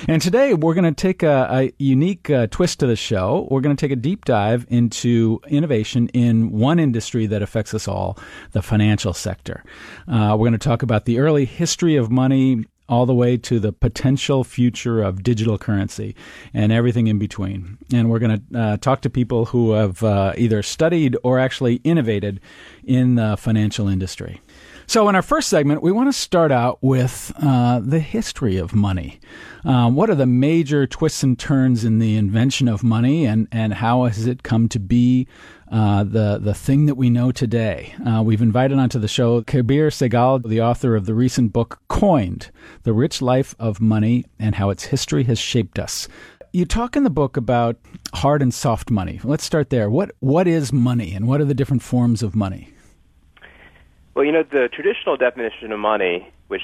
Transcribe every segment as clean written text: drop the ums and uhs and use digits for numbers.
And today we're going to take a unique twist to the show. We're going to take a deep dive into innovation in one industry that affects us all, the financial sector. We're going to talk about the early history of money all the way to the potential future of digital currency and everything in between. And we're going to talk to people who have either studied or actually innovated in the financial industry. So in our first segment, we want to start out with the history of money. What are the major twists and turns in the invention of money, and how has it come to be the thing that we know today? We've invited onto the show Kabir Sehgal, the author of the recent book, Coined, The Rich Life of Money and How Its History Has Shaped Us. You talk in the book about hard and soft money. Let's start there. What is money, and what are the different forms of money? Well, the traditional definition of money, which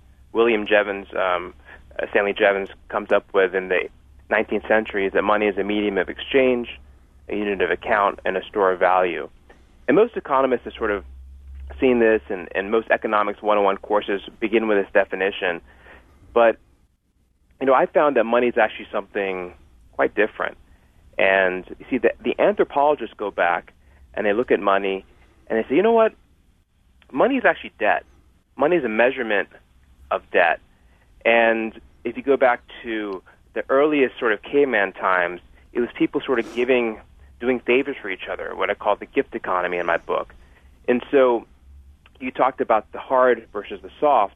Stanley Jevons comes up with in the 19th century, is that money is a medium of exchange, a unit of account, and a store of value. And most economists have sort of seen this, and most economics 101 courses begin with this definition. But, I found that money is actually something quite different. And you see, the anthropologists go back, and they look at money, and they say, you know what? Money is actually debt. Money is a measurement of debt. And if you go back to the earliest sort of caveman times, it was people sort of doing favors for each other, what I call the gift economy in my book. And so you talked about the hard versus the soft.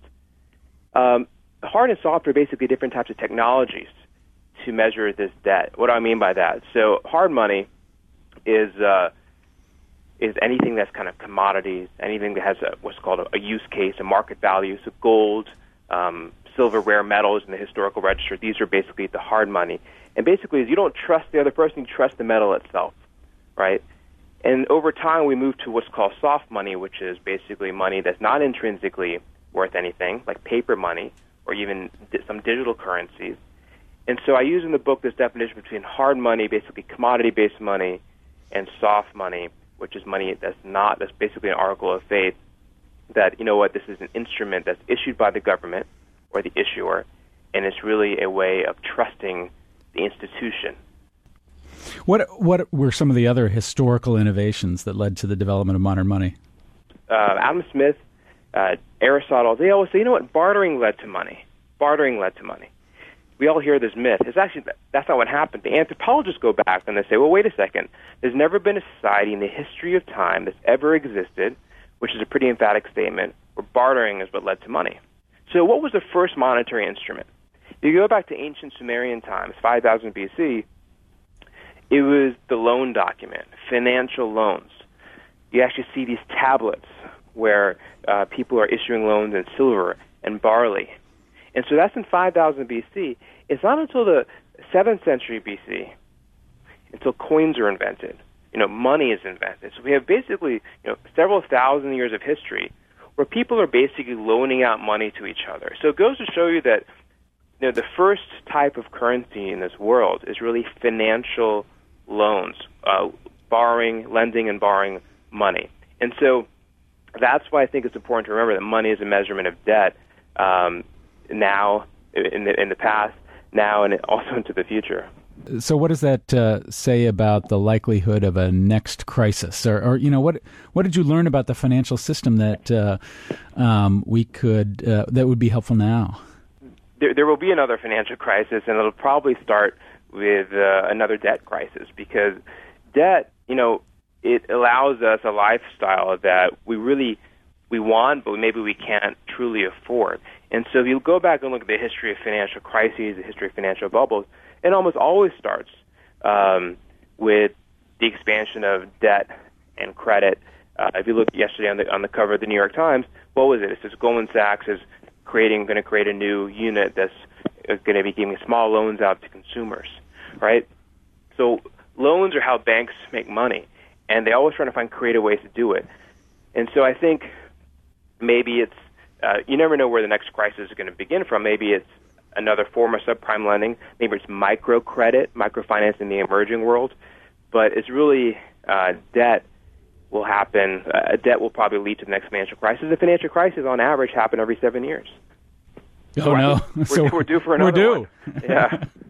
Hard and soft are basically different types of technologies to measure this debt. What do I mean by that? So hard money is anything that's kind of commodities, anything that has what's called a use case, a market value. So gold, silver, rare metals in the historical register, these are basically the hard money. And basically, you don't trust the other person, you trust the metal itself, right? And over time, we move to what's called soft money, which is basically money that's not intrinsically worth anything, like paper money or even some digital currencies. And so I use in the book this definition between hard money, basically commodity-based money, and soft money, which is money that's basically an article of faith, that, this is an instrument that's issued by the government or the issuer, and it's really a way of trusting the institution. What were some of the other historical innovations that led to the development of modern money? Adam Smith, Aristotle, they always say, bartering led to money. Bartering led to money. We all hear this myth. That's not what happened. The anthropologists go back and they say, well, wait a second. There's never been a society in the history of time that's ever existed, which is a pretty emphatic statement, where bartering is what led to money. So what was the first monetary instrument? If you go back to ancient Sumerian times, 5000 BC, it was the loan document, financial loans. You actually see these tablets where people are issuing loans in silver and barley. And so that's in 5000 BC. It's not until the 7th century BC, until coins are invented, money is invented. So we have basically, several thousand years of history where people are basically loaning out money to each other. So it goes to show you that, the first type of currency in this world is really financial loans, lending and borrowing money. And so that's why I think it's important to remember that money is a measurement of debt, now, in the past, now, and also into the future. So what does that say about the likelihood of a next crisis? Or what did you learn about the financial system that that would be helpful now? There will be another financial crisis, and it'll probably start with another debt crisis, because debt, it allows us a lifestyle that we want, but maybe we can't truly afford. And so if you go back and look at the history of financial crises, the history of financial bubbles, it almost always starts with the expansion of debt and credit. If you look yesterday on the cover of the New York Times, what was it? It says Goldman Sachs is going to create a new unit that's going to be giving small loans out to consumers, right? So loans are how banks make money, and they always try to find creative ways to do it. And so I think maybe it's you never know where the next crisis is going to begin from. Maybe it's another form of subprime lending. Maybe it's microcredit, microfinance in the emerging world. But it's really debt will happen. Debt will probably lead to the next financial crisis. The financial crisis, on average, happen every 7 years. Oh, no. We're due for another We're due. one. Yeah.